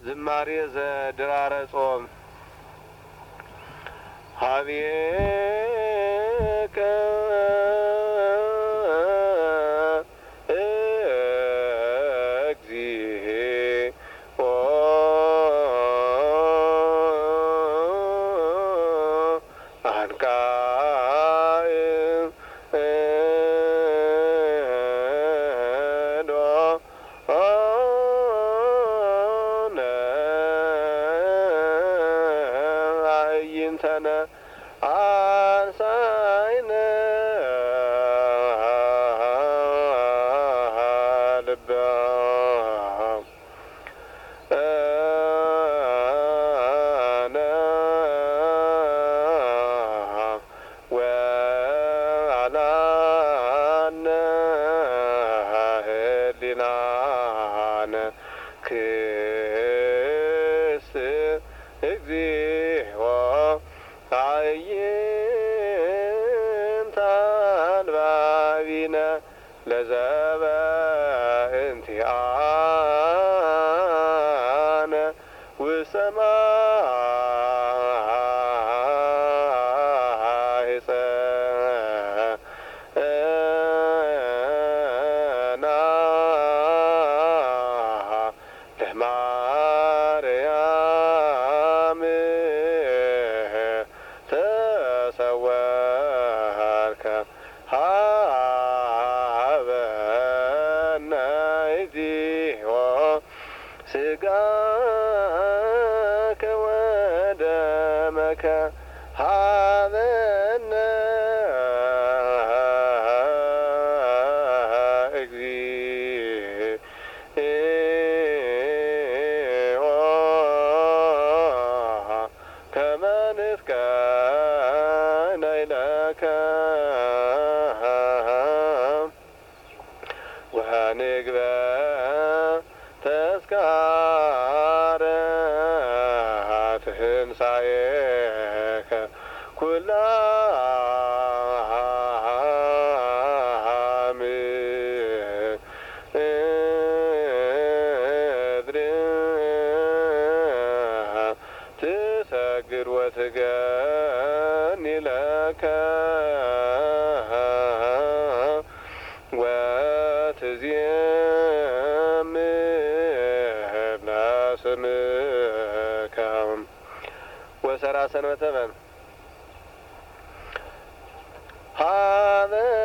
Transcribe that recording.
ዝማሬ ዘድራረ ጾም ሀቤከ እግዚኦ አንቃዕ አዕይንተነ አንሳእነ ልበነ ወአልዓልነ ህሊናነ ክስ እግዚኦ አዕይንተ አልባቢነ ለዘበእንቲአነ ወሰማሕፀና ለማርያም ተሰወርከ ሀበነ እግዚኦ ሥጋከ ወደመከ ሀበነ እግዚኦ ከመ ንትቀነይ ለከ ወንግበር ተስካረ ትንሣኤከ ኩላ ምድር ትሰግድ ወትገኒ ለከ ወትዜምር ለስምከ ወሰራ ሰንበተ በል ሀበ